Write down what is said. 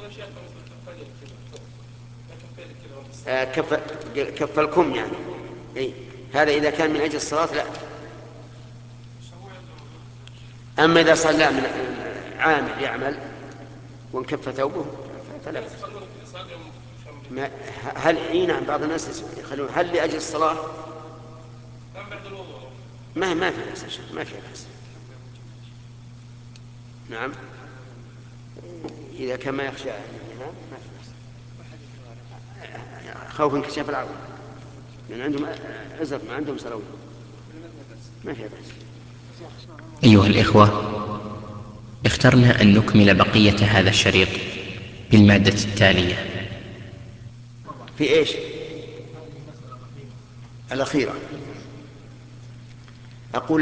كف الكم يعني. أي هذا إذا كان من أجل الصلاة لا. أما إذا صلى من عامل يعمل وانكف ثوبه فلا بأس. هل نعم بعض الناس يخلون هل لأجل الصلاة ما في بأس، ما في بأس. نعم إذا كان ما يخشى أن ينام ما في بأس، خوف انكشاف العورة، لأن عندهم أزر ما عندهم سراويل، ما في بأس. أيها الإخوة، اخترنا أن نكمل بقية هذا الشريط بالمادة التالية. في إيش الأخيرة أقول